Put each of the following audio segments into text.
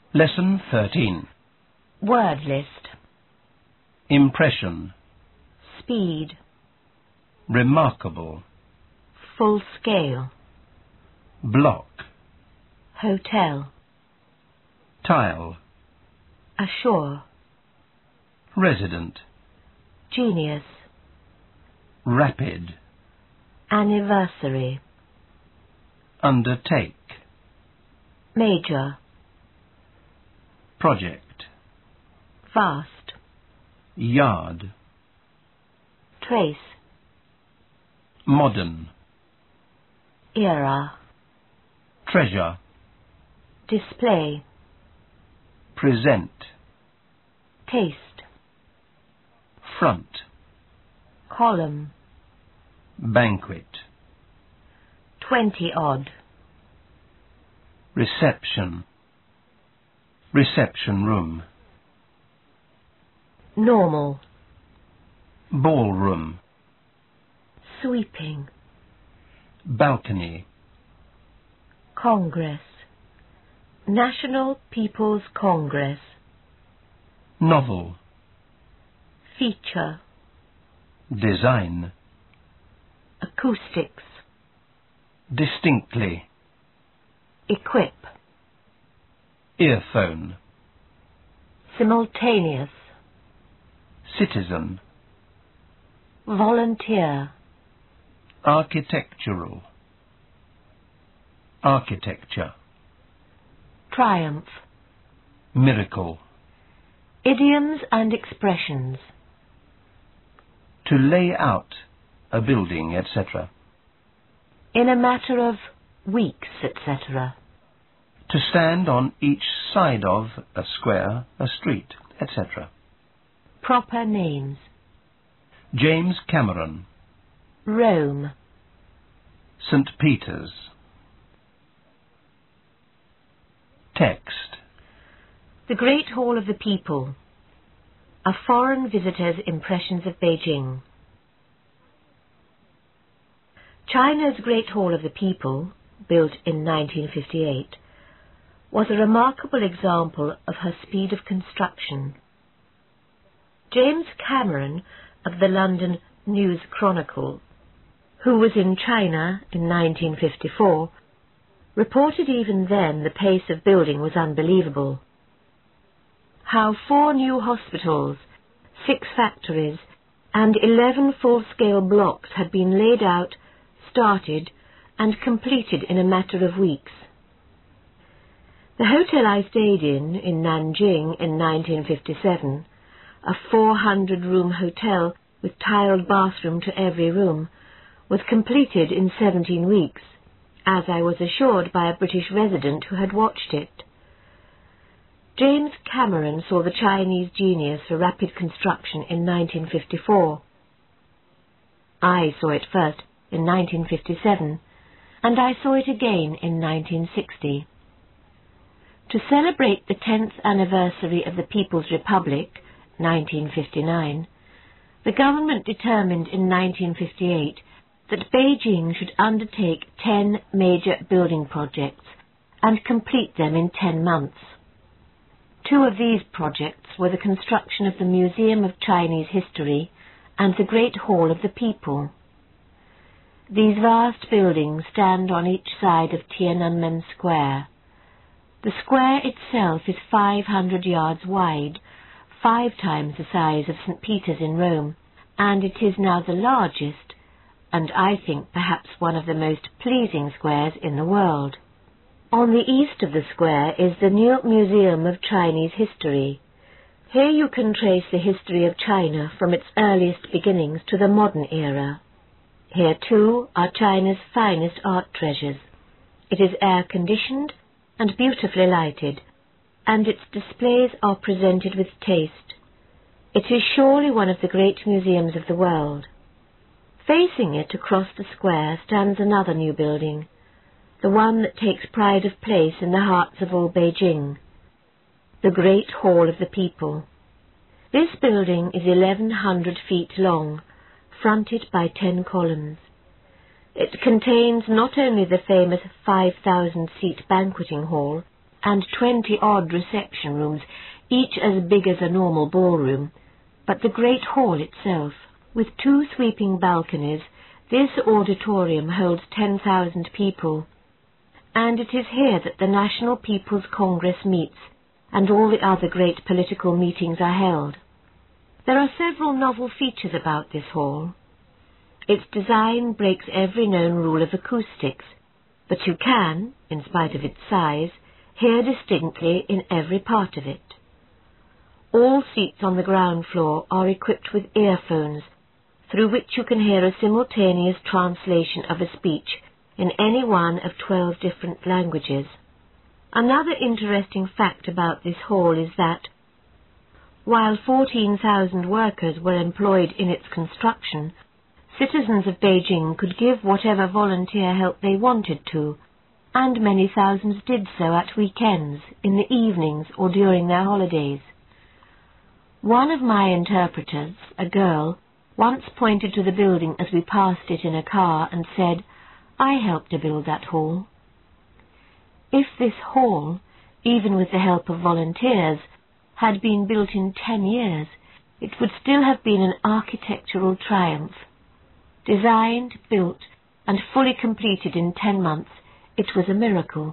Lesson 13. Word list. Impression. Speed. Remarkable. Full scale. Block. Hotel. Tile. Ashore. Resident. Genius. Rapid. Anniversary. Undertake. Major. Project. Vast. Yard. Trace. Modern. Era. Treasure. Display. Present. Taste. Front. Column. Banquet. 20-odd. Reception. Reception room. Normal. Ballroom. Sweeping. Balcony. Congress. National People's Congress. Novel. Feature. Design. Acoustics. Distinctly. Equip. Earphone. Simultaneous. Citizen. Volunteer. Architectural. Architecture. Triumph. Miracle. Idioms and expressions. To lay out a building, etc. In a matter of weeks, etc. To stand on each side of a square, a street, etc. Proper names. James Cameron. Rome. St. Peter's. Text. The Great Hall of the People. A foreign visitor's impressions of Beijing. China's Great Hall of the People, built in 1958, was a remarkable example of her speed of construction. James Cameron of the London News Chronicle, who was in China in 1954, reported even then the pace of building was unbelievable. How 4 new hospitals, 6 factories, and 11 full-scale blocks had been laid out, started, and completed in a matter of weeks. The hotel I stayed in Nanjing in 1957, a 400-room hotel with tiled bathroom to every room, was completed in 17 weeks, as I was assured by a British resident who had watched it. James Cameron saw the Chinese genius for rapid construction in 1954. I saw it first in 1957, and I saw it again in 1960. To celebrate the 10th anniversary of the People's Republic, 1959, the government determined in 1958 that Beijing should undertake 10 major building projects and complete them in 10 months. 2 of these projects were the construction of the Museum of Chinese History and the Great Hall of the People. These vast buildings stand on each side of Tiananmen Square. The square itself is 500 yards wide, 5 times the size of St. Peter's in Rome, and it is now the largest, and I think perhaps one of the most pleasing squares in the world. On the east of the square is the new Museum of Chinese History. Here you can trace the history of China from its earliest beginnings to the modern era. Here, too, are China's finest art treasures. It is air-conditioned and beautifully lighted, and its displays are presented with taste. It is surely one of the great museums of the world. Facing it across the square stands another new building, the one that takes pride of place in the hearts of all Beijing, the Great Hall of the People. This building is 1,100 feet long, fronted by 10 columns. It contains not only the famous 5,000-seat banqueting hall, and 20-odd reception rooms, each as big as a normal ballroom, but the great hall itself, with 2 sweeping balconies, this auditorium holds 10,000 people, and it is here that the National People's Congress meets, and all the other great political meetings are held. There are several novel features about this hall. Its design breaks every known rule of acoustics, but you can, in spite of its size, hear distinctly in every part of it. All seats on the ground floor are equipped with earphones, through which you can hear a simultaneous translation of a speech in any one of 12 different languages. Another interesting fact about this hall is that, while 14,000 workers were employed in its construction, citizens of Beijing could give whatever volunteer help they wanted to, and many thousands did so at weekends, in the evenings, or during their holidays. One of my interpreters, a girl, once pointed to the building as we passed it in a car and said, "I helped to build that hall." If this hall, even with the help of volunteers, had been built in 10 years, it would still have been an architectural triumph. Designed, built, and fully completed in 10 months, it was a miracle.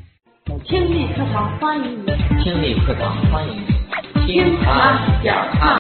听力课堂欢迎你，听力课堂欢迎你，听2.2。